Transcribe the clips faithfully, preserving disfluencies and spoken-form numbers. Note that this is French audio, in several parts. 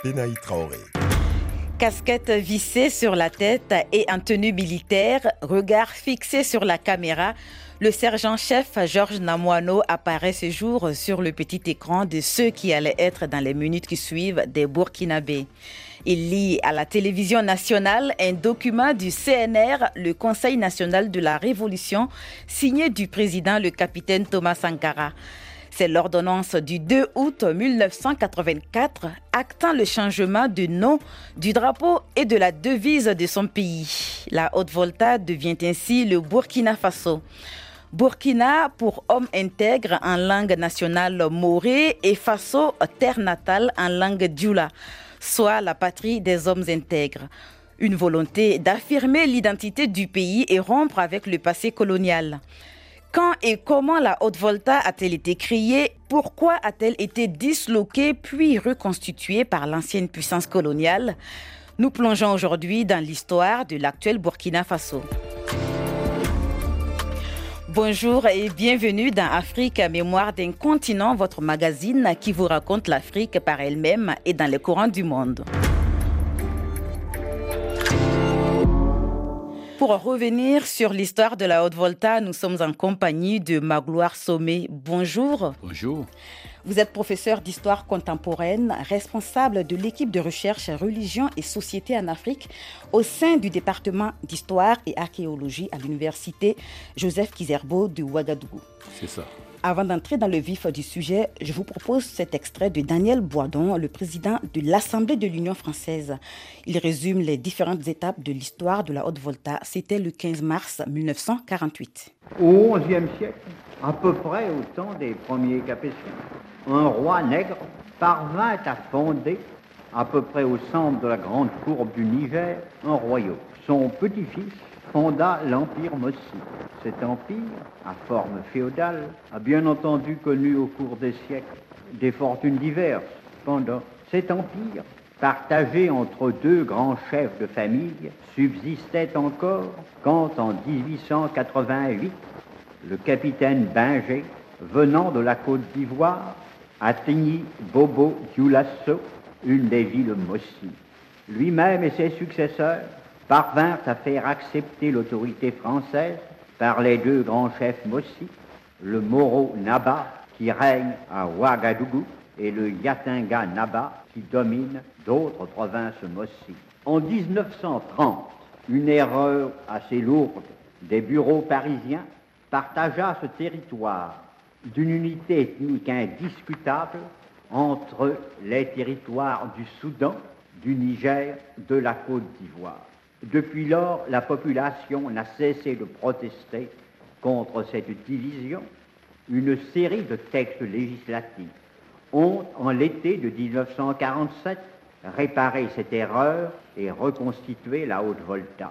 Benaï Traoré. Casquette vissée sur la tête et en tenue militaire, regard fixé sur la caméra, le sergent-chef Georges Namoano apparaît ce jour sur le petit écran de ceux qui allaient être dans les minutes qui suivent des Burkinabés. Il lit à la télévision nationale un document du C N R, le Conseil national de la Révolution, signé du président le capitaine Thomas Sankara. C'est l'ordonnance du deux août mille neuf cent quatre-vingt-quatre actant le changement de nom, du drapeau et de la devise de son pays. La Haute-Volta devient ainsi le Burkina Faso. Burkina pour homme intègre en langue nationale moré et Faso, terre natale en langue dioula, soit la patrie des hommes intègres. Une volonté d'affirmer l'identité du pays et rompre avec le passé colonial. Quand et comment la Haute-Volta a-t-elle été créée? Pourquoi a-t-elle été disloquée puis reconstituée par l'ancienne puissance coloniale? Nous plongeons aujourd'hui dans l'histoire de l'actuel Burkina Faso. Bonjour et bienvenue dans Afrique, mémoire d'un continent, votre magazine qui vous raconte l'Afrique par elle-même et dans les courants du monde. Pour revenir sur l'histoire de la Haute-Volta, nous sommes en compagnie de Magloire Somé. Bonjour. Bonjour. Vous êtes professeur d'histoire contemporaine, responsable de l'équipe de recherche religion et société en Afrique au sein du département d'histoire et archéologie à l'université Joseph Kizerbo de Ouagadougou. C'est ça. Avant d'entrer dans le vif du sujet, je vous propose cet extrait de Daniel Boisdon, le président de l'Assemblée de l'Union française. Il résume les différentes étapes de l'histoire de la Haute-Volta. C'était le quinze mars mille neuf cent quarante-huit. Au onzième siècle, à peu près au temps des premiers Capétiens, un roi nègre parvint à fonder, à peu près au centre de la grande courbe du Niger, un royaume. Son petit-fils fonda l'Empire Mossi. Cet empire, à forme féodale, a bien entendu connu au cours des siècles des fortunes diverses. Cependant, cet empire, partagé entre deux grands chefs de famille, subsistait encore quand, en dix-huit cent quatre-vingt-huit, le capitaine Binger, venant de la Côte d'Ivoire, atteignit Bobo Dioulasso, une des villes Mossi. Lui-même et ses successeurs parvinrent à faire accepter l'autorité française par les deux grands chefs Mossi, le Moro Naba qui règne à Ouagadougou et le Yatinga Naba qui domine d'autres provinces Mossi. En dix-neuf cent trente, une erreur assez lourde des bureaux parisiens partagea ce territoire d'une unité ethnique indiscutable entre les territoires du Soudan, du Niger, de la Côte d'Ivoire. Depuis lors, la population n'a cessé de protester contre cette division. Une série de textes législatifs ont, en l'été de dix-neuf cent quarante-sept, réparé cette erreur et reconstitué la Haute-Volta.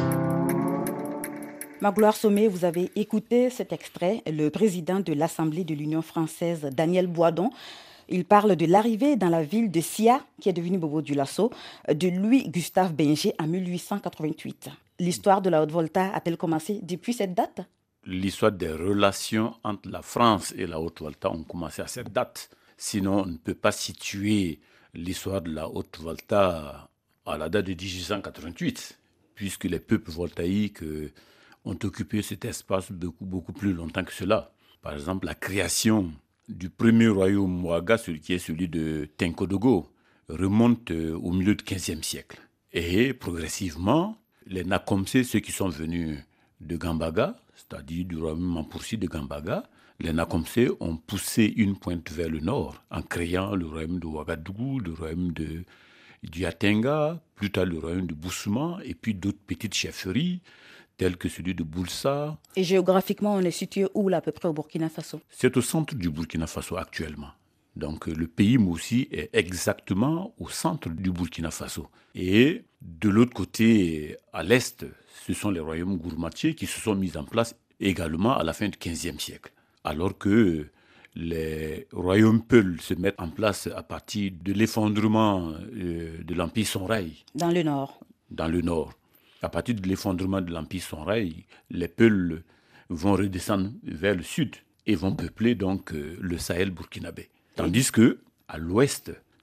Magloire Somé, vous avez écouté cet extrait, le président de l'Assemblée de l'Union française, Daniel Boisdon. Il parle de l'arrivée dans la ville de Sia, qui est devenue Bobo Dioulasso, de Louis-Gustave Binger en mille huit cent quatre-vingt-huit. L'histoire de la Haute-Volta a-t-elle commencé depuis cette date? L'histoire des relations entre la France et la Haute-Volta ont commencé à cette date. Sinon, on ne peut pas situer l'histoire de la Haute-Volta à la date de dix-huit cent quatre-vingt-huit, puisque les peuples voltaïques ont occupé cet espace beaucoup, beaucoup plus longtemps que cela. Par exemple, la création du premier royaume Ouaga, celui qui est celui de Tenkodogo, remonte au milieu du quinzième siècle. Et progressivement, les Nakomsé, ceux qui sont venus de Gambaga, c'est-à-dire du royaume Mampoursi de Gambaga, les Nakomsé ont poussé une pointe vers le nord en créant le royaume de Ouagadougou, le royaume de Yatinga, plus tard le royaume de Boussouma, et puis d'autres petites chefferies, tels que celui de Boulsa. Et géographiquement, on est situé où, là, à peu près au Burkina Faso? C'est au centre du Burkina Faso actuellement. Donc le pays Moussi est exactement au centre du Burkina Faso. Et de l'autre côté, à l'est, ce sont les royaumes gourmatiers qui se sont mis en place également à la fin du quinzième siècle. Alors que les royaumes Peul se mettent en place à partir de l'effondrement de l'Empire Songhai. Dans le nord. Dans le nord. À partir de l'effondrement de l'Empire Songhai, les Peuls vont redescendre vers le sud et vont peupler donc le Sahel burkinabé. Tandis que à l'ouest,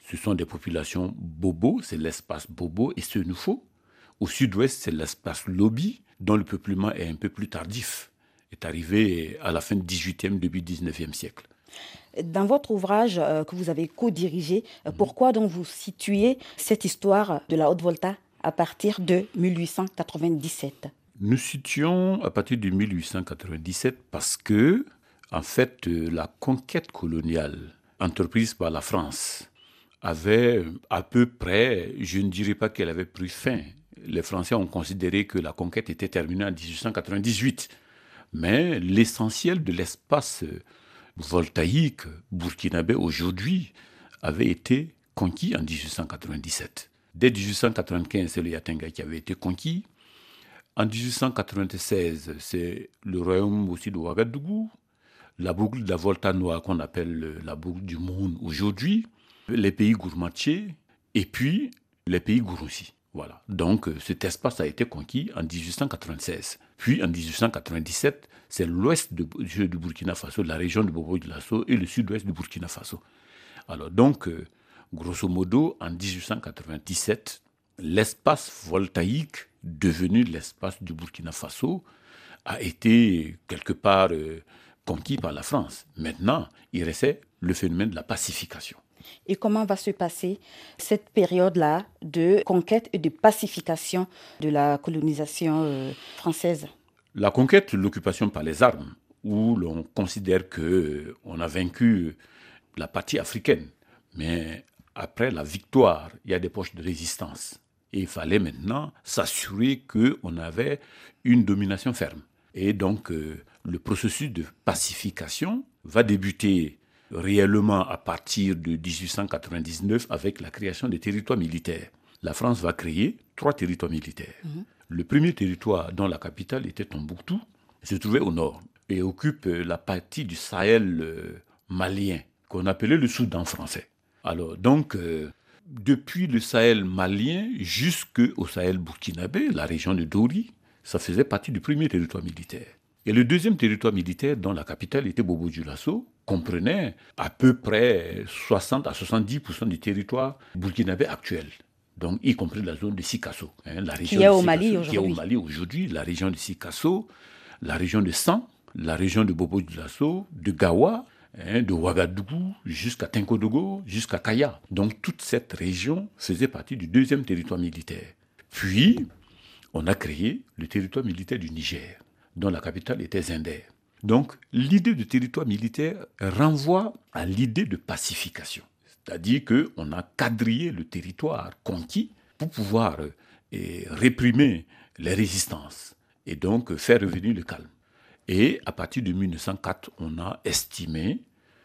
ce sont des populations Bobo, c'est l'espace Bobo et Senufo. Au sud-ouest, c'est l'espace Lobi, dont le peuplement est un peu plus tardif, est arrivé à la fin du dix-huitième, début du dix-neuvième siècle. Dans votre ouvrage euh, que vous avez co-dirigé, euh, mmh. pourquoi donc vous situez cette histoire de la Haute-Volta à partir de mille huit cent quatre-vingt-dix-sept? Nous situons à partir de mille huit cent quatre-vingt-dix-sept parce que, en fait, la conquête coloniale entreprise par la France avait à peu près, je ne dirais pas qu'elle avait pris fin. Les Français ont considéré que la conquête était terminée en dix-huit cent quatre-vingt-dix-huit. Mais l'essentiel de l'espace voltaïque burkinabé aujourd'hui avait été conquis en dix-huit cent quatre-vingt-dix-sept. Dès dix-huit cent quatre-vingt-quinze, c'est le Yatenga qui avait été conquis. En dix-huit cent quatre-vingt-seize, c'est le royaume aussi de Ouagadougou, la boucle de la Volta Noire qu'on appelle la boucle du Moun aujourd'hui, les pays gourmatiers et puis les pays Gouroussi. Voilà. Donc cet espace a été conquis en dix-huit cent quatre-vingt-seize. Puis en dix-huit cent quatre-vingt-dix-sept, c'est l'ouest de, du Burkina Faso, la région de Bobo-Dioulasso et le sud-ouest du Burkina Faso. Alors donc, euh, grosso modo, en dix-huit cent quatre-vingt-dix-sept, l'espace voltaïque devenu l'espace du Burkina Faso a été quelque part euh, conquis par la France. Maintenant, il restait le phénomène de la pacification. Et comment va se passer cette période-là de conquête et de pacification de la colonisation euh, française? La conquête, l'occupation par les armes, où l'on considère qu'on a vaincu la partie africaine. Mais après la victoire, il y a des poches de résistance. Et il fallait maintenant s'assurer qu'on avait une domination ferme. Et donc, euh, le processus de pacification va débuter réellement à partir de dix-huit cent quatre-vingt-dix-neuf avec la création des territoires militaires. La France va créer trois territoires militaires. Mmh. Le premier territoire, dont la capitale était Tombouctou, se trouvait au nord et occupe la partie du Sahel euh, malien, qu'on appelait le Soudan français. Alors, donc, euh, depuis le Sahel malien jusqu'au Sahel burkinabé, la région de Dori, ça faisait partie du premier territoire militaire. Et le deuxième territoire militaire, dont la capitale était Bobo-Dioulasso, comprenait à peu près soixante à soixante-dix pour cent du territoire burkinabé actuel. Donc, y compris la zone de Sikasso. Hein, la région qui est de au Sikasso, Mali aujourd'hui. Qui est au Mali aujourd'hui, la région de Sikasso, la région de San, la région de Bobo-Dioulasso, de Gawa, hein, de Ouagadougou, jusqu'à Tinkodogo, jusqu'à Kaya. Donc, toute cette région faisait partie du deuxième territoire militaire. Puis, on a créé le territoire militaire du Niger, dont la capitale était Zinder. Donc, l'idée de territoire militaire renvoie à l'idée de pacification. C'est-à-dire qu'on a quadrillé le territoire conquis pour pouvoir eh, réprimer les résistances et donc faire revenir le calme. Et à partir de mille neuf cent quatre, on a estimé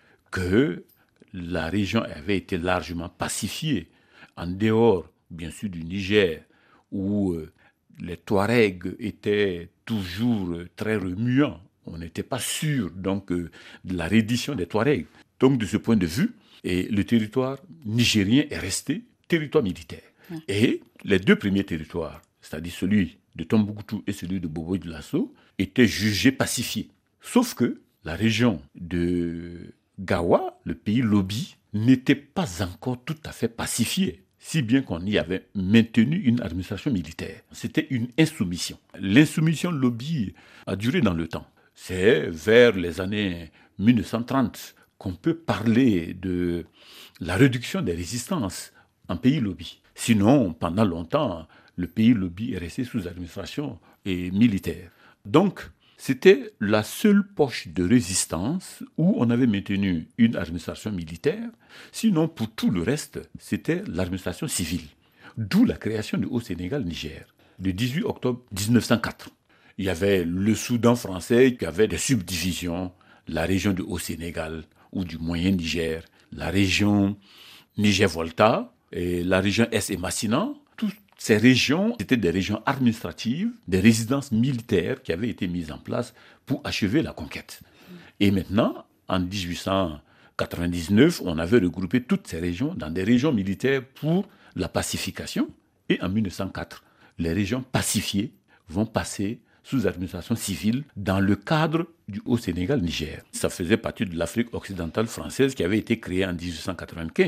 que la région avait été largement pacifiée, en dehors, bien sûr, du Niger, où euh, les Touaregs étaient toujours très remuants. On n'était pas sûr donc, euh, de la reddition des Touaregs. Donc, de ce point de vue, et le territoire nigérien est resté territoire militaire. Mmh. Et les deux premiers territoires, c'est-à-dire celui de Tombouctou et celui de Bobo-Dioulasso, étaient jugés pacifiés. Sauf que la région de Gawa, le pays Lobi, n'était pas encore tout à fait pacifiée, si bien qu'on y avait maintenu une administration militaire. C'était une insoumission. L'insoumission Lobi a duré dans le temps. C'est vers les années mille neuf cent trente qu'on peut parler de la réduction des résistances en pays Lobi. Sinon, pendant longtemps, le pays Lobi est resté sous administration et militaire. Donc, c'était la seule poche de résistance où on avait maintenu une administration militaire. Sinon, pour tout le reste, c'était l'administration civile. D'où la création du Haut-Sénégal-Niger, le dix-huit octobre dix-neuf cent quatre. Il y avait le Soudan français qui avait des subdivisions, la région du Haut-Sénégal ou du Moyen-Niger, la région Niger-Volta et la région Est et Massina. Toutes ces régions étaient des régions administratives, des résidences militaires qui avaient été mises en place pour achever la conquête. Et maintenant, en dix-huit cent quatre-vingt-dix-neuf, on avait regroupé toutes ces régions dans des régions militaires pour la pacification. Et en mille neuf cent quatre, les régions pacifiées vont passer sous administration civile dans le cadre du Haut-Sénégal-Niger. Ça faisait partie de l'Afrique occidentale française qui avait été créée en dix-huit cent quatre-vingt-quinze.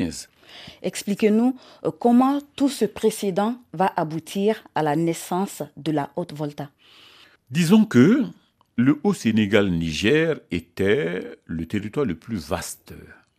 Expliquez-nous euh, comment tout ce précédent va aboutir à la naissance de la Haute-Volta. Disons que le Haut-Sénégal-Niger était le territoire le plus vaste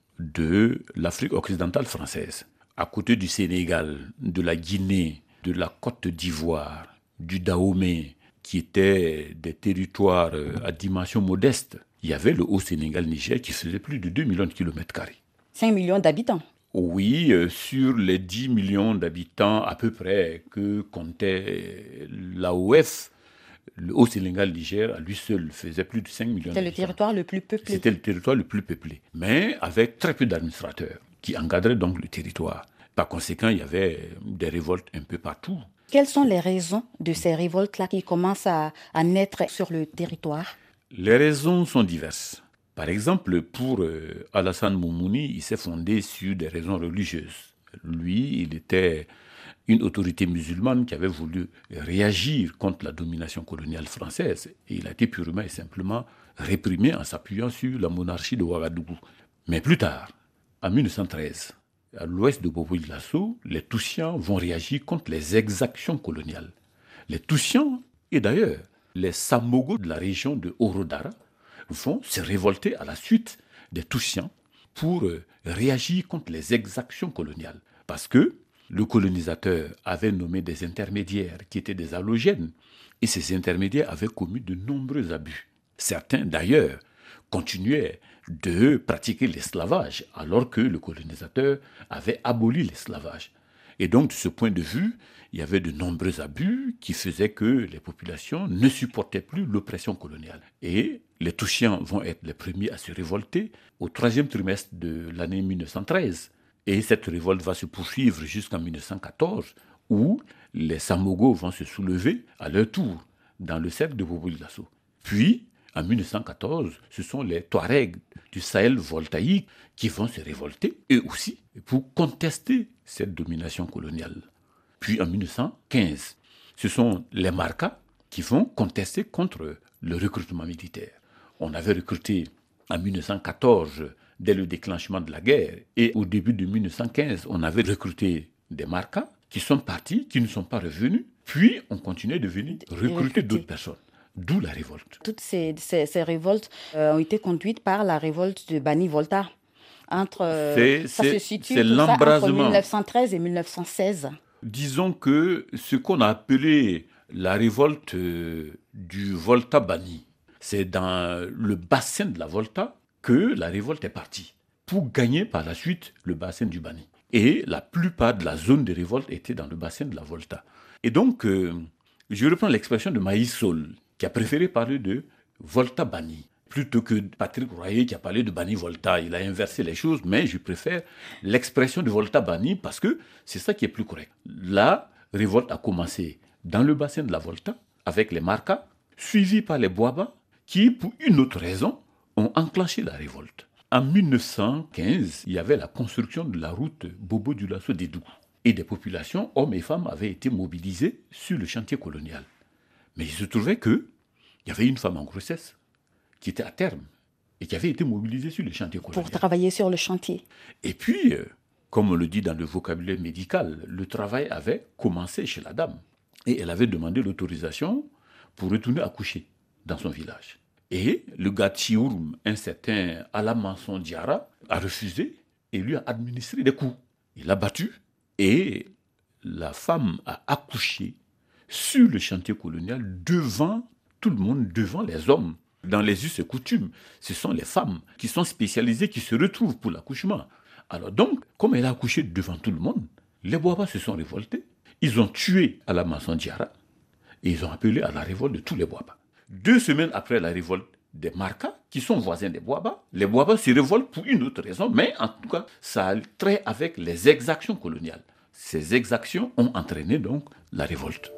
de l'Afrique occidentale française. À côté du Sénégal, de la Guinée, de la Côte d'Ivoire, du Dahomey, qui étaient des territoires à dimension modeste, il y avait le Haut-Sénégal-Niger qui faisait plus de deux millions de kilomètres carrés. cinq millions d'habitants. Oui, euh, sur les dix millions d'habitants à peu près que comptait l'A O F, le Haut-Sénégal-Niger à lui seul faisait plus de cinq millions C'était d'habitants. le territoire le plus peuplé. C'était le territoire le plus peuplé, mais avec très peu d'administrateurs qui encadraient donc le territoire. Par conséquent, il y avait des révoltes un peu partout. Quelles sont les raisons de ces révoltes-là qui commencent à, à naître sur le territoire? Les raisons sont diverses. Par exemple, pour euh, Alassane Moumouni, il s'est fondé sur des raisons religieuses. Lui, il était une autorité musulmane qui avait voulu réagir contre la domination coloniale française. Et il a été purement et simplement réprimé en s'appuyant sur la monarchie de Ouagadougou. Mais plus tard, en mille neuf cent treize, à l'ouest de Bobo-Dioulasso, les Toussiens vont réagir contre les exactions coloniales. Les Toussiens, et d'ailleurs les Samogos de la région de Orodara, vont se révolter à la suite des Toussiens pour euh, réagir contre les exactions coloniales. Parce que le colonisateur avait nommé des intermédiaires qui étaient des allogènes, et ces intermédiaires avaient commis de nombreux abus. Certains, d'ailleurs, continuaient de pratiquer l'esclavage, alors que le colonisateur avait aboli l'esclavage. Et donc, de ce point de vue, il y avait de nombreux abus qui faisaient que les populations ne supportaient plus l'oppression coloniale. Et les Touchiens vont être les premiers à se révolter au troisième trimestre de l'année mille neuf cent treize. Et cette révolte va se poursuivre jusqu'en mille neuf cent quatorze, où les Samogos vont se soulever à leur tour dans le cercle de Bobo-Dioulasso. Puis, en mille neuf cent quatorze, ce sont les Touaregs du Sahel voltaïque qui vont se révolter, eux aussi, pour contester cette domination coloniale. Puis en mille neuf cent quinze, ce sont les Marcas qui vont contester contre le recrutement militaire. On avait recruté en mille neuf cent quatorze, dès le déclenchement de la guerre, et au début de mille neuf cent quinze, on avait recruté des Marcas qui sont partis, qui ne sont pas revenus, puis on continuait de venir recruter d'autres personnes. D'où la révolte. Toutes ces, ces, ces révoltes euh, ont été conduites par la révolte de Bani Volta. Entre, euh, c'est, ça c'est, se situe c'est tout ça entre l'embrasement. mille neuf cent treize et mille neuf cent seize. Disons que ce qu'on a appelé la révolte euh, du Volta Bani, c'est dans le bassin de la Volta que la révolte est partie, pour gagner par la suite le bassin du Bani. Et la plupart de la zone de révolte était dans le bassin de la Volta. Et donc, euh, je reprends l'expression de Maïs Sol, qui a préféré parler de Volta Bani, plutôt que Patrick Royer qui a parlé de Bani Volta. Il a inversé les choses, mais je préfère l'expression de Volta Bani parce que c'est ça qui est plus correct. La révolte a commencé dans le bassin de la Volta, avec les Marcas, suivis par les Boaba, qui, pour une autre raison, ont enclenché la révolte. En mille neuf cent quinze, il y avait la construction de la route Bobo-Dioulasso-Dédougou. Et des populations, hommes et femmes, avaient été mobilisées sur le chantier colonial. Mais il se trouvait qu'il y avait une femme en grossesse qui était à terme et qui avait été mobilisée sur le chantier colonial. Pour travailler sur le chantier. Et puis, euh, comme on le dit dans le vocabulaire médical, le travail avait commencé chez la dame. Et elle avait demandé l'autorisation pour retourner accoucher dans son village. Et le gars Tchiourm, un certain Alamanson Diara, a refusé et lui a administré des coups. Il l'a battu et la femme a accouché sur le chantier colonial devant tout le monde, devant les hommes. Dans les us et coutumes, ce sont les femmes qui sont spécialisées, qui se retrouvent pour l'accouchement. Alors donc, comme elle a accouché devant tout le monde, les Boabas se sont révoltés. Ils ont tué Alamanson Diara et ils ont appelé à la révolte de tous les Boabas. Deux semaines après la révolte des Marcas, qui sont voisins des Boabas, les Boabas se révoltent pour une autre raison, mais en tout cas, ça a trait avec les exactions coloniales. Ces exactions ont entraîné donc la révolte.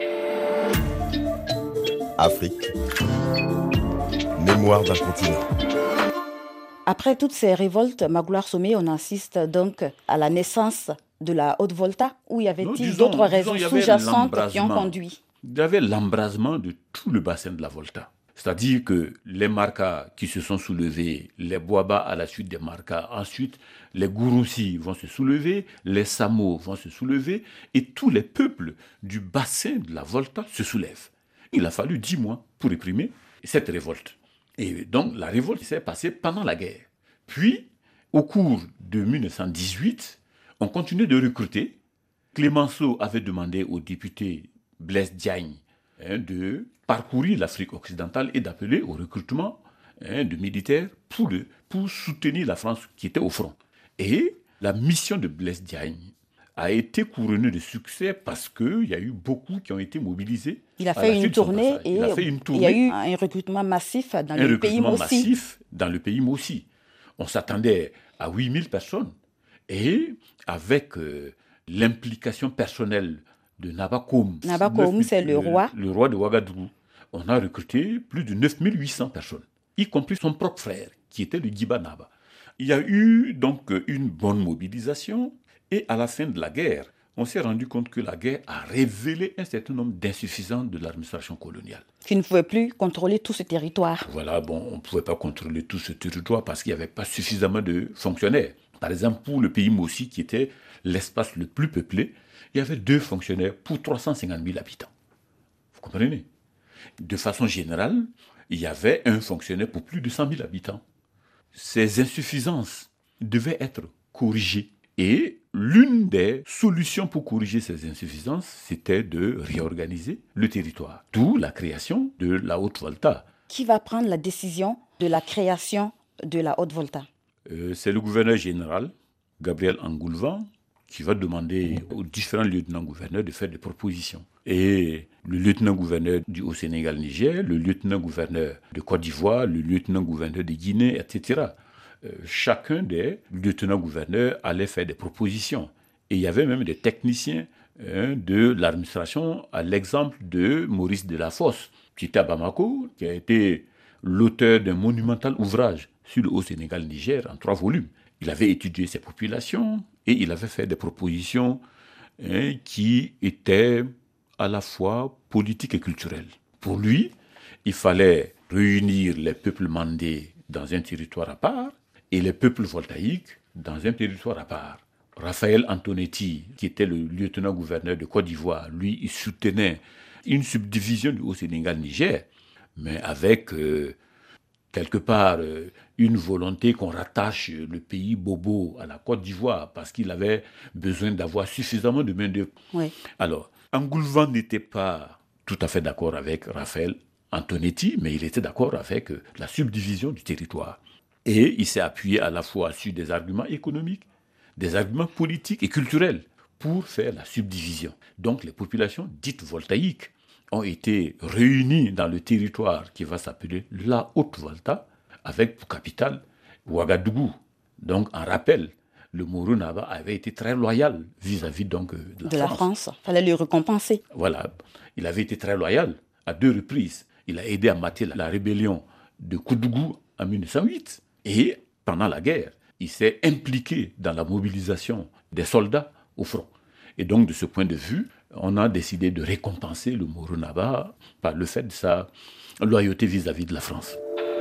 Afrique, mémoire d'un continent. Après toutes ces révoltes, Magloire Somé, on assiste donc à la naissance de la Haute-Volta, où y avait-il Non, disons, d'autres raisons disons, il y avait sous-jacentes qui ont l'embrasement. conduit? Il y avait l'embrasement de tout le bassin de la Volta. C'est-à-dire que les Marcas qui se sont soulevés, les Boaba à la suite des Marcas, ensuite les Gouroussi vont se soulever, les Samo vont se soulever, et tous les peuples du bassin de la Volta se soulèvent. Il a fallu dix mois pour réprimer cette révolte. Et donc la révolte s'est passée pendant la guerre. Puis, au cours de mille neuf cent dix-huit, on continuait de recruter. Clémenceau avait demandé au député Blaise Diagne hein, de parcourir l'Afrique occidentale et d'appeler au recrutement hein, de militaires pour, le, pour soutenir la France qui était au front. Et la mission de Blaise Diagne a été couronnée de succès parce qu'il y a eu beaucoup qui ont été mobilisés. Il a fait une tournée et il, a fait une tournée, il y a eu un recrutement massif dans le pays Mossi. Un recrutement massif dans le pays Mossi. On s'attendait à huit mille personnes. Et avec euh, l'implication personnelle de Nabakoum. Nabakoum, c'est le roi. Le, le roi de Ouagadougou. On a recruté plus de neuf mille huit cents personnes, y compris son propre frère, qui était le Giba Naba. Il y a eu donc une bonne mobilisation, et à la fin de la guerre, on s'est rendu compte que la guerre a révélé un certain nombre d'insuffisances de l'administration coloniale. Qui ne pouvait plus contrôler tout ce territoire. Voilà, bon, on ne pouvait pas contrôler tout ce territoire parce qu'il n'y avait pas suffisamment de fonctionnaires. Par exemple, pour le pays Mossi, qui était l'espace le plus peuplé, il y avait deux fonctionnaires pour trois cent cinquante mille habitants. Vous comprenez ? De façon générale, il y avait un fonctionnaire pour plus de cent mille habitants. Ces insuffisances devaient être corrigées. Et l'une des solutions pour corriger ces insuffisances, c'était de réorganiser le territoire. D'où la création de la Haute-Volta. Qui va prendre la décision de la création de la Haute-Volta ? euh, C'est le gouverneur général, Gabriel Angoulvan, qui va demander aux différents lieutenants-gouverneurs de faire des propositions. Et le lieutenant-gouverneur du Haut-Sénégal-Niger, le lieutenant-gouverneur de Côte d'Ivoire, le lieutenant-gouverneur de Guinée, et cetera, euh, chacun des lieutenants-gouverneurs allait faire des propositions. Et il y avait même des techniciens hein, de l'administration, à l'exemple de Maurice Delafosse, qui était à Bamako, qui a été l'auteur d'un monumental ouvrage sur le Haut-Sénégal-Niger en trois volumes. Il avait étudié ces populations et il avait fait des propositions hein, qui étaient à la fois politiques et culturelles. Pour lui, il fallait réunir les peuples mandés dans un territoire à part et les peuples voltaïques dans un territoire à part. Raphaël Antonetti, qui était le lieutenant-gouverneur de Côte d'Ivoire, lui, il soutenait une subdivision du Haut-Sénégal-Niger, mais avec euh, quelque part euh, une volonté qu'on rattache le pays Bobo à la Côte d'Ivoire parce qu'il avait besoin d'avoir suffisamment de main-d'œuvre. Oui. Alors, Angoulvan n'était pas tout à fait d'accord avec Raphaël Antonetti, mais il était d'accord avec euh, la subdivision du territoire. Et il s'est appuyé à la fois sur des arguments économiques, des arguments politiques et culturels pour faire la subdivision. Donc les populations dites voltaïques ont été réunies dans le territoire qui va s'appeler la Haute-Volta, avec pour capitale Ouagadougou. Donc en rappel, le Moro Naba avait été très loyal vis-à-vis donc, de la de France. la France. Il fallait lui récompenser. Voilà, il avait été très loyal à deux reprises. Il a aidé à mater la, la rébellion de Koudougou en mille neuf cent huit. Et pendant la guerre, il s'est impliqué dans la mobilisation des soldats au front. Et donc, de ce point de vue, on a décidé de récompenser le Moro Naba par le fait de sa loyauté vis-à-vis de la France.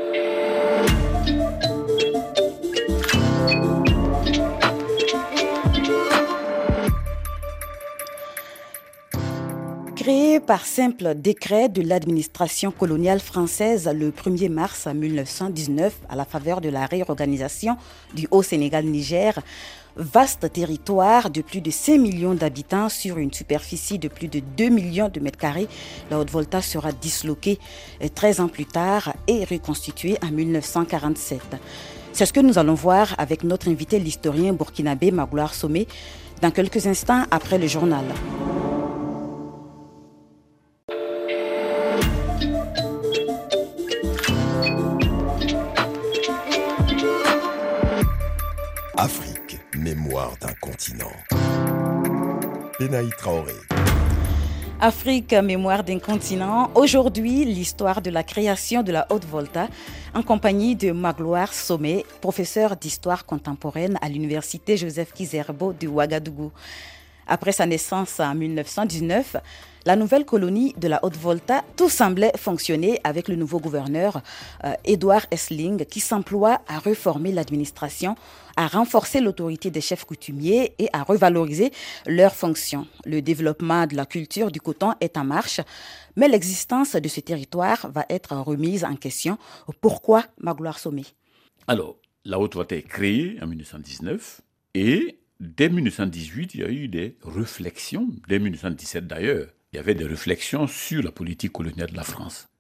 Créé par simple décret de l'administration coloniale française le premier mars mille neuf cent dix-neuf à la faveur de la réorganisation du Haut-Sénégal-Niger, vaste territoire de plus de cinq millions d'habitants sur une superficie de plus de deux millions de mètres carrés, la Haute-Volta sera disloquée treize ans plus tard et reconstituée en mille neuf cent quarante-sept. C'est ce que nous allons voir avec notre invité, l'historien burkinabé Magloire Somé, dans quelques instants après le journal. Afrique, mémoire d'un continent. Benaï Traoré. Afrique, mémoire d'un continent. Aujourd'hui, l'histoire de la création de la Haute-Volta en compagnie de Magloire Somé, professeur d'histoire contemporaine à l'université Joseph Kizerbo de Ouagadougou. Après sa naissance en mille neuf cent dix-neuf, La nouvelle colonie de la Haute-Volta, tout semblait fonctionner avec le nouveau gouverneur euh, Édouard Essling, qui s'emploie à réformer l'administration, à renforcer l'autorité des chefs coutumiers et à revaloriser leurs fonctions. Le développement de la culture du coton est en marche, mais l'existence de ce territoire va être remise en question. Pourquoi, Magloire Somé? Alors, la Haute-Volta est créée en mille neuf cent dix-neuf et dès mille neuf cent dix-huit, il y a eu des réflexions, dès mille neuf cent dix-sept d'ailleurs, il y avait des réflexions sur la politique coloniale de la France.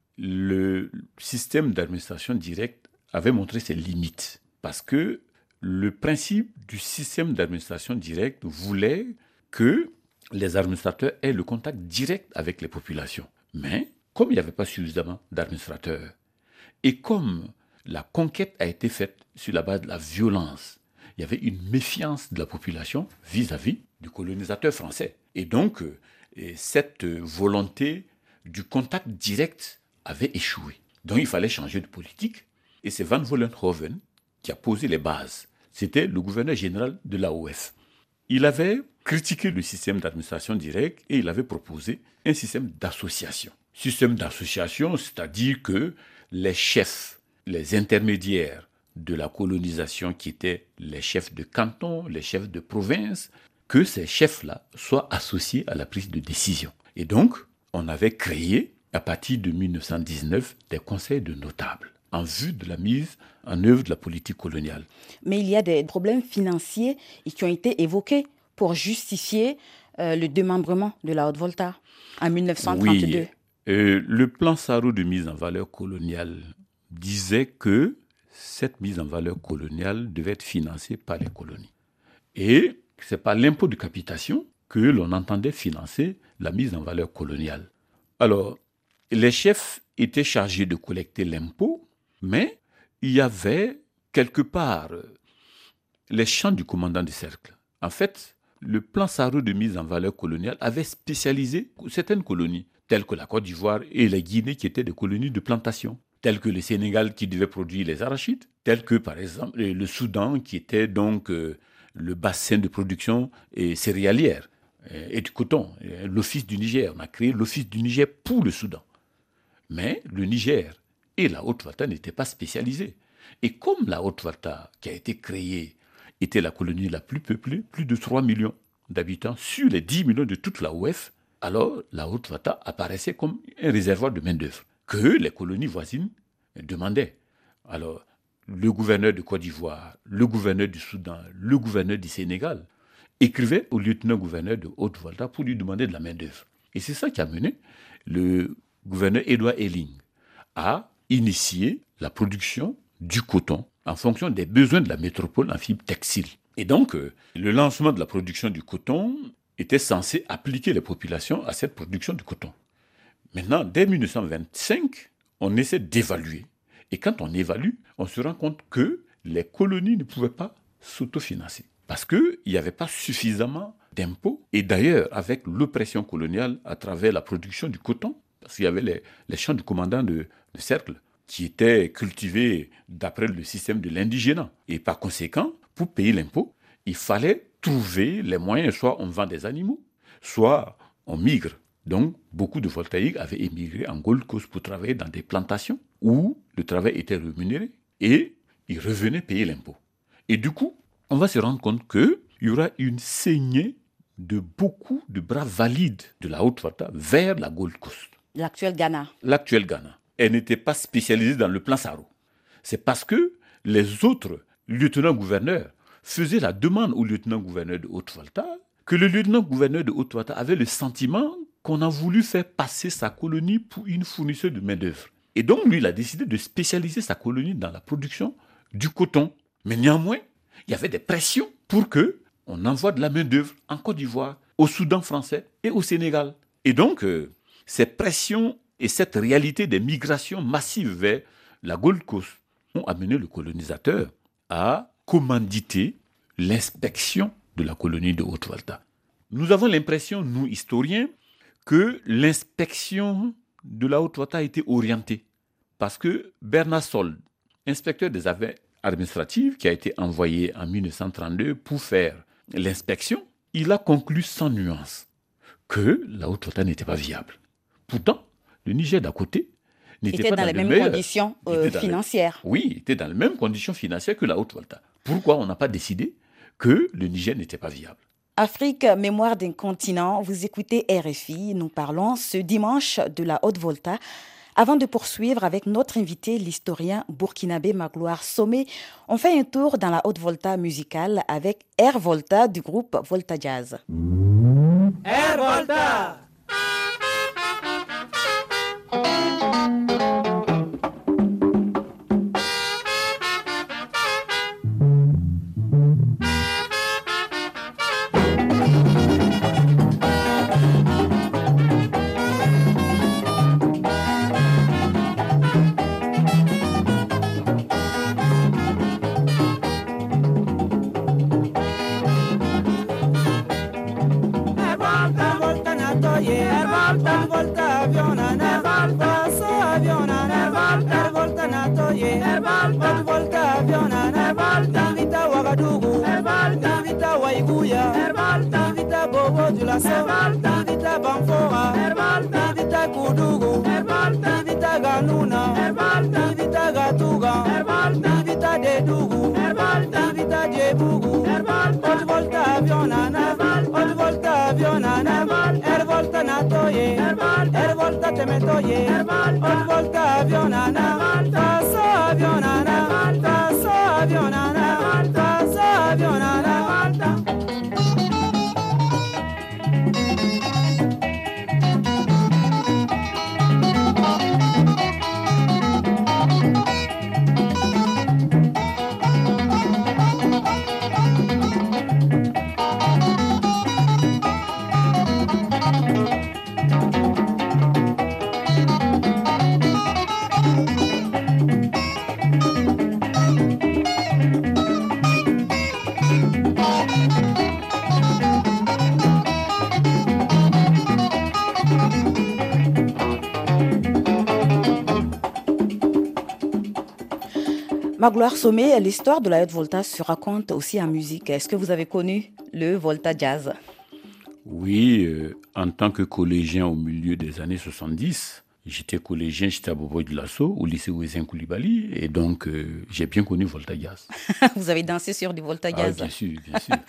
Le système d'administration directe avait montré ses limites parce que le principe du système d'administration directe voulait que les administrateurs aient le contact direct avec les populations. Mais comme il n'y avait pas suffisamment d'administrateurs et comme la conquête a été faite sur la base de la violence, il y avait une méfiance de la population vis-à-vis du colonisateur français. Et donc, et cette volonté du contact direct avait échoué. Donc, il fallait changer de politique. Et c'est Van Vollenhoven qui a posé les bases. C'était le gouverneur général de l'A O F. Il avait critiqué le système d'administration directe et il avait proposé un système d'association. Système d'association, c'est-à-dire que les chefs, les intermédiaires de la colonisation qui étaient les chefs de canton, les chefs de province, que ces chefs-là soient associés à la prise de décision. Et donc, on avait créé, à partir de mille neuf cent dix-neuf, des conseils de notables en vue de la mise en œuvre de la politique coloniale. Mais il y a des problèmes financiers qui ont été évoqués pour justifier euh, le démembrement de la Haute-Volta en mille neuf cent trente-deux. Oui, euh, le plan Sarraut de mise en valeur coloniale disait que cette mise en valeur coloniale devait être financée par les colonies. Et c'est par l'impôt de capitation que l'on entendait financer la mise en valeur coloniale. Alors, les chefs étaient chargés de collecter l'impôt, mais il y avait quelque part les champs du commandant de cercle. En fait, le plan Sarraut de mise en valeur coloniale avait spécialisé certaines colonies, telles que la Côte d'Ivoire et la Guinée qui étaient des colonies de plantation, telles que le Sénégal qui devait produire les arachides, telles que par exemple le Soudan qui était donc euh, le bassin de production et céréalière euh, et du coton, euh, l'Office du Niger. On a créé l'Office du Niger pour le Soudan. Mais le Niger et la Haute-Volta n'étaient pas spécialisés. Et comme la Haute-Volta qui a été créée était la colonie la plus peuplée, plus de trois millions d'habitants sur les dix millions de toute la O F, alors la Haute-Volta apparaissait comme un réservoir de main-d'œuvre que les colonies voisines demandaient. Alors, le gouverneur de Côte d'Ivoire, le gouverneur du Soudan, le gouverneur du Sénégal écrivaient au lieutenant-gouverneur de Haute-Volta pour lui demander de la main-d'œuvre. Et c'est ça qui a mené le gouverneur Édouard Essling à initier la production du coton en fonction des besoins de la métropole en fibre textile. Et donc, euh, le lancement de la production du coton était censé appliquer les populations à cette production du coton. Maintenant, dès mille neuf cent vingt-cinq, on essaie d'évaluer. Et quand on évalue, on se rend compte que les colonies ne pouvaient pas s'autofinancer. Parce qu'il n'y avait pas suffisamment d'impôts. Et d'ailleurs, avec l'oppression coloniale à travers la production du coton, parce qu'il y avait les, les champs du commandant de, de cercle qui étaient cultivés d'après le système de l'indigénat. Et par conséquent, pour payer l'impôt, il fallait trouver les moyens, soit on vend des animaux, soit on migre. Donc, beaucoup de voltaïques avaient émigré en Gold Coast pour travailler dans des plantations où le travail était rémunéré et ils revenaient payer l'impôt. Et du coup, on va se rendre compte qu'il y aura une saignée de beaucoup de bras valides de la Haute-Volta vers la Gold Coast. L'actuel Ghana. L'actuel Ghana. Elle n'était pas spécialisée dans le plan Sarraut. C'est parce que les autres lieutenants-gouverneurs faisaient la demande au lieutenant-gouverneur de Haute-Volta que le lieutenant-gouverneur de Haute-Volta avait le sentiment qu'on a voulu faire passer sa colonie pour une fournisseuse de main-d'œuvre. Et donc, lui, il a décidé de spécialiser sa colonie dans la production du coton. Mais néanmoins, il y avait des pressions pour qu'on envoie de la main-d'œuvre en Côte d'Ivoire, au Soudan français et au Sénégal. Et donc, euh, ces pressions et cette réalité des migrations massives vers la Gold Coast ont amené le colonisateur à commanditer l'inspection de la colonie de Haute-Volta. Nous avons l'impression, nous historiens, que l'inspection de la Haute-Volta a été orientée. Parce que Bernard Solde, inspecteur des affaires administratives, qui a été envoyé en mille neuf cent trente-deux pour faire l'inspection, il a conclu sans nuance que la Haute-Volta n'était pas viable. Pourtant, le Niger d'à côté n'était était pas dans, dans les le mêmes meilleur. conditions Il euh, était dans les- financières. Oui, il était dans les mêmes conditions financières que la Haute-Volta. Pourquoi on n'a pas décidé que le Niger n'était pas viable? Afrique, mémoire d'un continent, vous écoutez R F I, nous parlons ce dimanche de la Haute-Volta. Avant de poursuivre avec notre invité, l'historien burkinabé Magloire Somé, on fait un tour dans la Haute-Volta musicale avec Air Volta du groupe Volta Jazz. Air Volta! Invita Banfora, invita Kudugu, invita Ganuna, invita Gatuga, invita Dedugu, invita Jebugu, Haute Volta Avionana, Haute Volta Avionana, Air Volta Natoye, Air Volta Temetoye, Haute Volta Avionana, Faso Avionana, Faso Avionana, Faso Avionana. Magloire Somé, l'histoire de la Haute-Volta se raconte aussi en musique. Est-ce que vous avez connu le Volta Jazz? Oui, euh, en tant que collégien au milieu des années soixante-dix, j'étais collégien, j'étais à Bobo de Lasso, au lycée Ouézin Koulibaly, et donc euh, j'ai bien connu Volta Jazz. Vous avez dansé sur du Volta Jazz? Ah, bien sûr, bien sûr.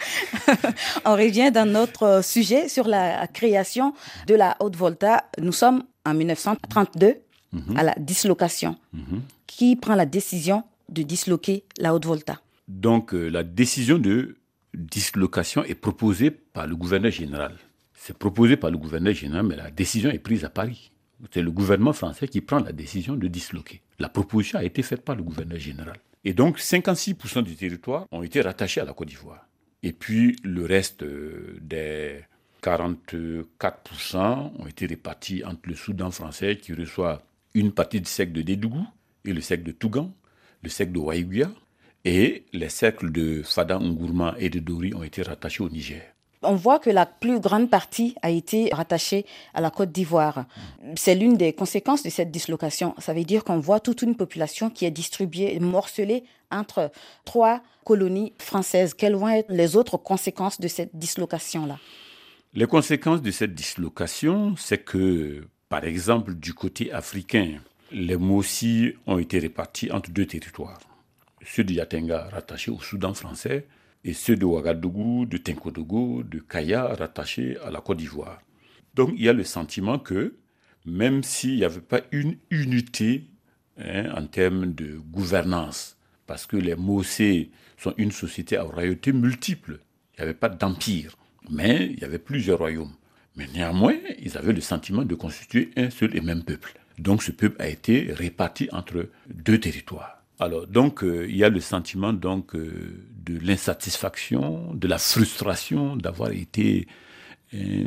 On revient dans notre sujet sur la création de la Haute-Volta. Nous sommes en dix-neuf cent trente-deux, mm-hmm. à la dislocation. Mm-hmm. Qui prend la décision de disloquer la Haute-Volta? Donc, euh, la décision de dislocation est proposée par le gouverneur général. C'est proposé par le gouverneur général, mais la décision est prise à Paris. C'est le gouvernement français qui prend la décision de disloquer. La proposition a été faite par le gouverneur général. Et donc, cinquante-six pour cent du territoire ont été rattachés à la Côte d'Ivoire. Et puis, le reste euh, des quarante-quatre pour cent ont été répartis entre le Soudan français, qui reçoit une partie du cercle de Dédougou, et le cercle de Tougan, le cercle de Waïguia, et les cercles de Fada Ngourma et de Dori ont été rattachés au Niger. On voit que la plus grande partie a été rattachée à la Côte d'Ivoire. C'est l'une des conséquences de cette dislocation. Ça veut dire qu'on voit toute une population qui est distribuée, morcelée entre trois colonies françaises. Quelles vont être les autres conséquences de cette dislocation-là? Les conséquences de cette dislocation, c'est que, par exemple, du côté africain, les Mossi ont été répartis entre deux territoires. Ceux de Yatenga rattachés au Soudan français et ceux de Ouagadougou, de Tinkodogo, de Kaya rattachés à la Côte d'Ivoire. Donc il y a le sentiment que même s'il n'y avait pas une unité hein, en termes de gouvernance, parce que les Mossé sont une société à royauté multiple, il n'y avait pas d'empire, mais il y avait plusieurs royaumes. Mais néanmoins, ils avaient le sentiment de constituer un seul et même peuple. Donc ce peuple a été réparti entre deux territoires. Alors donc euh, il y a le sentiment donc euh, de l'insatisfaction, de la frustration d'avoir été euh,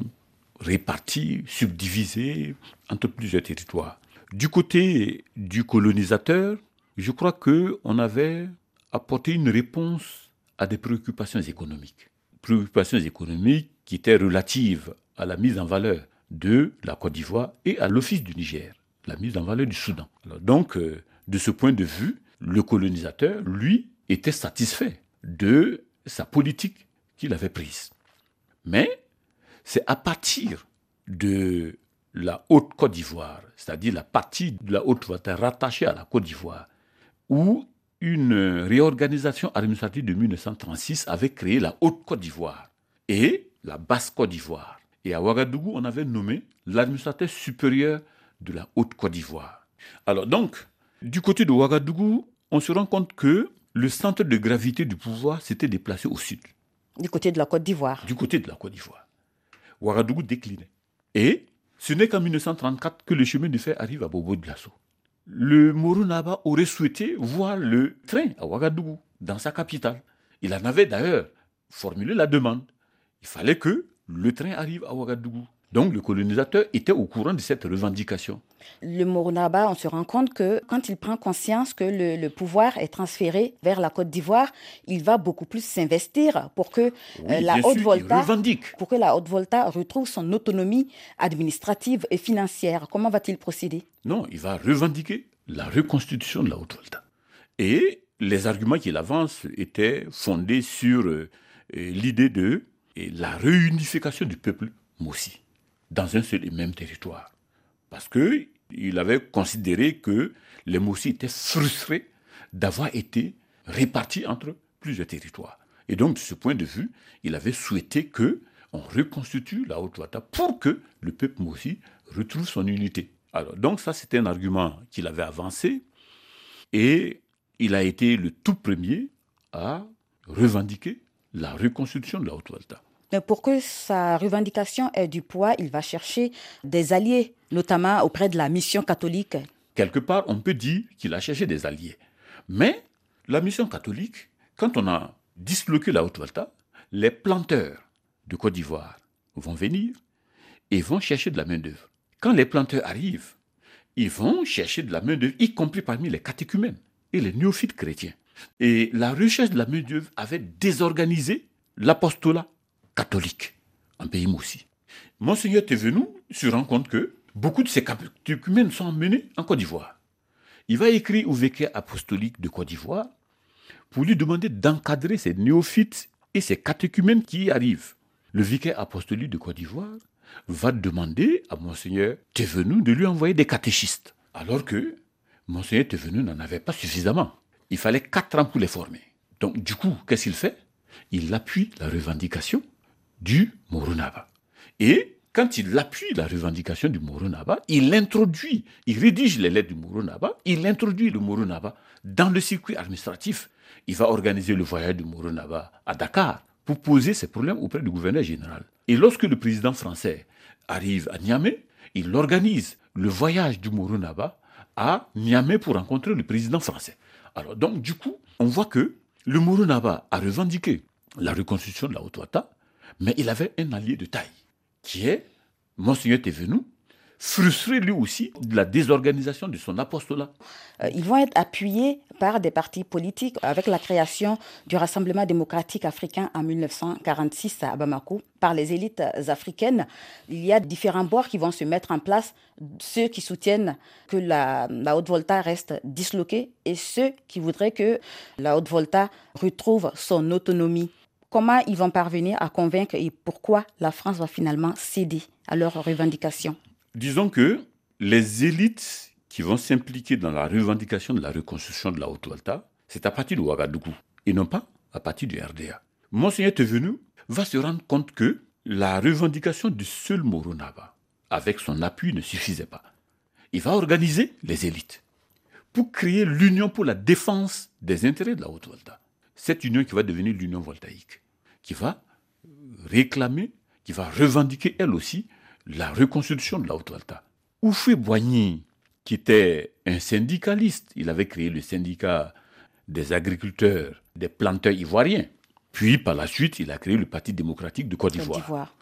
réparti, subdivisé entre plusieurs territoires. Du côté du colonisateur, je crois que on avait apporté une réponse à des préoccupations économiques. Préoccupations économiques qui étaient relatives à la mise en valeur de la Côte d'Ivoire et à l'Office du Niger, la mise en valeur du Soudan. Alors donc, euh, de ce point de vue, le colonisateur, lui, était satisfait de sa politique qu'il avait prise. Mais c'est à partir de la Haute-Côte d'Ivoire, c'est-à-dire la partie de la Haute-Volta rattachée à la Côte d'Ivoire, où une réorganisation administrative de mille neuf cent trente-six avait créé la Haute-Côte d'Ivoire et la Basse-Côte d'Ivoire. Et à Ouagadougou, on avait nommé l'administrateur supérieur de la Haute-Côte d'Ivoire. Alors donc, du côté de Ouagadougou, on se rend compte que le centre de gravité du pouvoir s'était déplacé au sud. Du côté de la Côte d'Ivoire. Du côté de la Côte d'Ivoire. Ouagadougou déclinait. Et ce n'est qu'en mille neuf cent trente-quatre que le chemin de fer arrive à Bobo-Dioulasso. Le Moro Naba aurait souhaité voir le train à Ouagadougou, dans sa capitale. Il en avait d'ailleurs formulé la demande. Il fallait que le train arrive à Ouagadougou. Donc le colonisateur était au courant de cette revendication. Le Moro Naba, on se rend compte que quand il prend conscience que le, le pouvoir est transféré vers la Côte d'Ivoire, il va beaucoup plus s'investir pour que oui, euh, la Haute-Volta, pour que la Haute-Volta retrouve son autonomie administrative et financière. Comment va-t-il procéder? Non, il va revendiquer la reconstitution de la Haute-Volta. Et les arguments qu'il avance étaient fondés sur euh, l'idée de euh, la réunification du peuple Mossi dans un seul et même territoire. Parce qu'il avait considéré que les Mossi étaient frustrés d'avoir été répartis entre plusieurs territoires. Et donc, de ce point de vue, il avait souhaité qu'on reconstitue la Haute-Volta pour que le peuple Mossi retrouve son unité. Alors, donc ça, c'était un argument qu'il avait avancé et il a été le tout premier à revendiquer la reconstitution de la Haute-Volta. Mais pour que sa revendication ait du poids, il va chercher des alliés, notamment auprès de la mission catholique. Quelque part, on peut dire qu'il a cherché des alliés. Mais la mission catholique, quand on a disloqué la Haute-Volta, les planteurs de Côte d'Ivoire vont venir et vont chercher de la main-d'œuvre. Quand les planteurs arrivent, ils vont chercher de la main-d'œuvre, y compris parmi les catéchumènes et les néophytes chrétiens. Et la recherche de la main-d'œuvre avait désorganisé l'apostolat catholique en pays Mossi. Monseigneur Thévenoud se rend compte que beaucoup de ces catéchumènes sont emmenés en Côte d'Ivoire. Il va écrire au vicaire apostolique de Côte d'Ivoire pour lui demander d'encadrer ces néophytes et ces catéchumènes qui y arrivent. Le vicaire apostolique de Côte d'Ivoire va demander à Monseigneur Thévenoud de lui envoyer des catéchistes, alors que Monseigneur Thévenoud n'en avait pas suffisamment. Il fallait quatre ans pour les former. Donc du coup, qu'est-ce qu'il fait? Il appuie la revendication du Moro Naba. Et quand il appuie la revendication du Moro Naba, il introduit, il rédige les lettres du Moro Naba, il introduit le Moro Naba dans le circuit administratif. Il va organiser le voyage du Moro Naba à Dakar pour poser ses problèmes auprès du gouverneur général. Et lorsque le président français arrive à Niamey, il organise le voyage du Moro Naba à Niamey pour rencontrer le président français. Alors donc du coup, on voit que le Moro Naba a revendiqué la reconstitution de la Haute-Volta, mais il avait un allié de taille, qui est Monseigneur Thévenoud, frustré lui aussi de la désorganisation de son apostolat. Euh, ils vont être appuyés par des partis politiques avec la création du Rassemblement démocratique africain en mille neuf cent quarante-six à Bamako. Par les élites africaines, il y a différents bords qui vont se mettre en place, ceux qui soutiennent que la, la Haute-Volta reste disloquée et ceux qui voudraient que la Haute-Volta retrouve son autonomie. Comment ils vont parvenir à convaincre et pourquoi la France va finalement céder à leurs revendications? Disons que les élites qui vont s'impliquer dans la revendication de la reconstruction de la Haute-Volta, c'est à partir de Ouagadougou et non pas à partir du R D A. Monseigneur Thévenoud va se rendre compte que la revendication du seul Moro Naba, avec son appui, ne suffisait pas. Il va organiser les élites pour créer l'Union pour la défense des intérêts de la Haute-Volta. Cette union qui va devenir l'Union voltaïque, qui va réclamer, qui va revendiquer elle aussi la reconstitution de la Haute-Volta. Houphouët-Boigny, qui était un syndicaliste, il avait créé le syndicat des agriculteurs, des planteurs ivoiriens. Puis, par la suite, il a créé le Parti démocratique de Côte d'Ivoire. Côte d'Ivoire.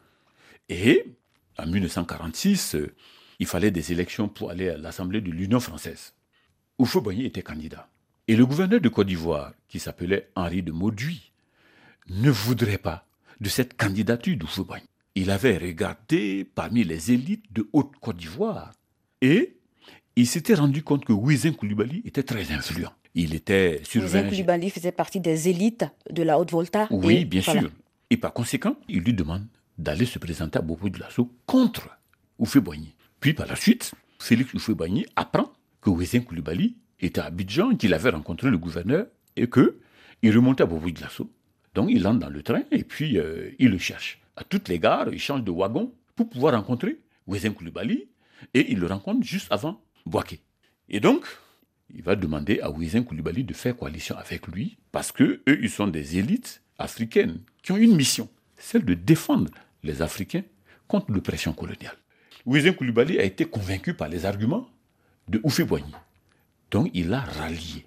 Et, en mille neuf cent quarante-six, euh, il fallait des élections pour aller à l'Assemblée de l'Union française. Houphouët-Boigny était candidat. Et le gouverneur de Côte d'Ivoire, qui s'appelait Henri de Mauduit, ne voudrait pas de cette candidature d'Houphouët-Boigny. Il avait regardé parmi les élites de Haute-Côte d'Ivoire et il s'était rendu compte que Ouisin Coulibaly était très influent. Il était surveillant. Ouisin Coulibaly faisait partie des élites de la Haute-Volta. Oui, et bien voilà. sûr. Et par conséquent, il lui demande d'aller se présenter à Bobo-Dioulasso contre Houphouët-Boigny. Puis par la suite, Félix Houphouët-Boigny apprend que Ouézin Coulibaly était à Abidjan, qu'il avait rencontré le gouverneur et qu'il remontait à Bobo-Dioulasso. Donc il entre dans le train et puis euh, il le cherche. À toutes les gares, il change de wagon pour pouvoir rencontrer Ouézin Coulibaly et il le rencontre juste avant Bouaké. Et donc, il va demander à Ouézin Coulibaly de faire coalition avec lui parce qu'eux, ils sont des élites africaines qui ont une mission, celle de défendre les Africains contre l'oppression coloniale. Ouézin Coulibaly a été convaincu par les arguments de Houphouët-Boigny. Donc, il a rallié.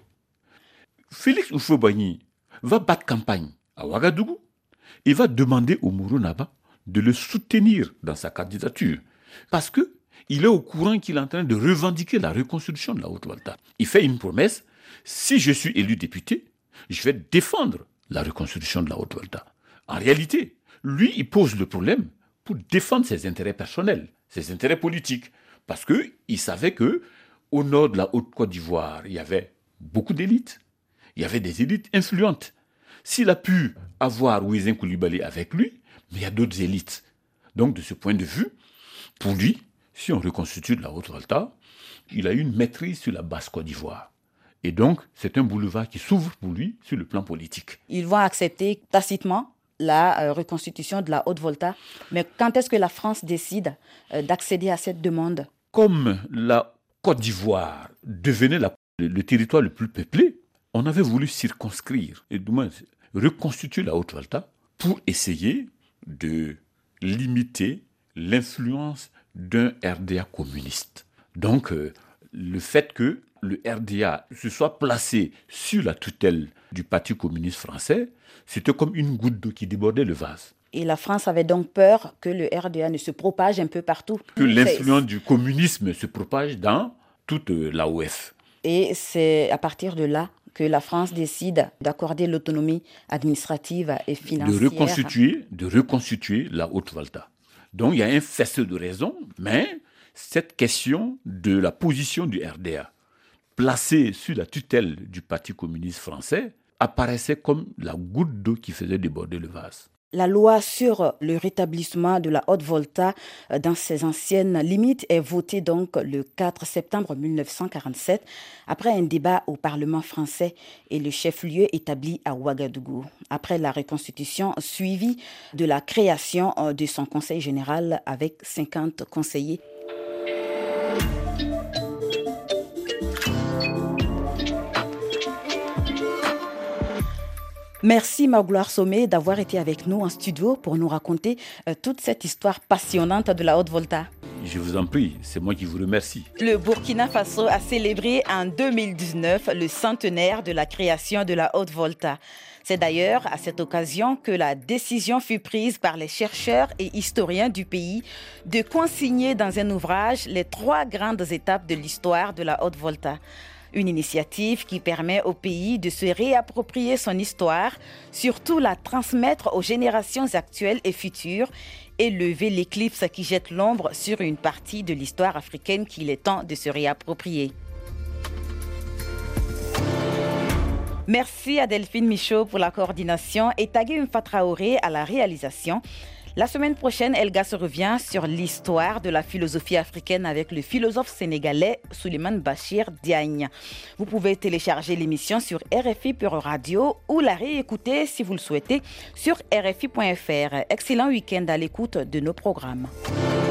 Félix Houphouët-Boigny va battre campagne à Ouagadougou. Il va demander au Mourou Naba de le soutenir dans sa candidature parce qu'il est au courant qu'il est en train de revendiquer la reconstitution de la Haute-Volta. Il fait une promesse, si je suis élu député, je vais défendre la reconstitution de la Haute-Volta. En réalité, lui, il pose le problème pour défendre ses intérêts personnels, ses intérêts politiques, parce qu'il savait qu'au nord de la Haute-Côte d'Ivoire, il y avait beaucoup d'élites, il y avait des élites influentes. S'il a pu avoir Ouézin Coulibaly avec lui, mais il y a d'autres élites. Donc, de ce point de vue, pour lui, si on reconstitue de la Haute-Volta, il a une maîtrise sur la Basse-Côte d'Ivoire. Et donc, c'est un boulevard qui s'ouvre pour lui sur le plan politique. Ils vont accepter tacitement la euh, reconstitution de la Haute-Volta. Mais quand est-ce que la France décide euh, d'accéder à cette demande ? Comme la Côte d'Ivoire devenait la, le, le territoire le plus peuplé, on avait voulu circonscrire, et du moins reconstituer la Haute-Volta pour essayer de limiter l'influence d'un R D A communiste. Donc, euh, le fait que le R D A se soit placé sur la tutelle du Parti communiste français, c'était comme une goutte d'eau qui débordait le vase. Et la France avait donc peur que le R D A ne se propage un peu partout. Que l'influence du communisme se propage dans toute l'A O F. Et c'est à partir de là que la France décide d'accorder l'autonomie administrative et financière. De reconstituer, de reconstituer la Haute-Volta. Donc il y a un faisceau de raisons, mais cette question de la position du R D A, placée sur la tutelle du Parti communiste français, apparaissait comme la goutte d'eau qui faisait déborder le vase. La loi sur le rétablissement de la Haute-Volta dans ses anciennes limites est votée donc le quatre septembre mille neuf cent quarante-sept après un débat au Parlement français et le chef-lieu établi à Ouagadougou. Après la reconstitution suivie de la création de son conseil général avec cinquante conseillers. Merci Magloire Somé d'avoir été avec nous en studio pour nous raconter euh, toute cette histoire passionnante de la Haute-Volta. Je vous en prie, c'est moi qui vous remercie. Le Burkina Faso a célébré en deux mille dix-neuf le centenaire de la création de la Haute-Volta. C'est d'ailleurs à cette occasion que la décision fut prise par les chercheurs et historiens du pays de consigner dans un ouvrage les trois grandes étapes de l'histoire de la Haute-Volta. Une initiative qui permet au pays de se réapproprier son histoire, surtout la transmettre aux générations actuelles et futures et lever l'éclipse qui jette l'ombre sur une partie de l'histoire africaine qu'il est temps de se réapproprier. Merci à Delphine Michaud pour la coordination et Tagué Mfa Traoré à la réalisation. La semaine prochaine, Elga se revient sur l'histoire de la philosophie africaine avec le philosophe sénégalais Souleymane Bachir Diagne. Vous pouvez télécharger l'émission sur R F I Pure Radio ou la réécouter si vous le souhaitez sur R F I point F R. Excellent week-end à l'écoute de nos programmes.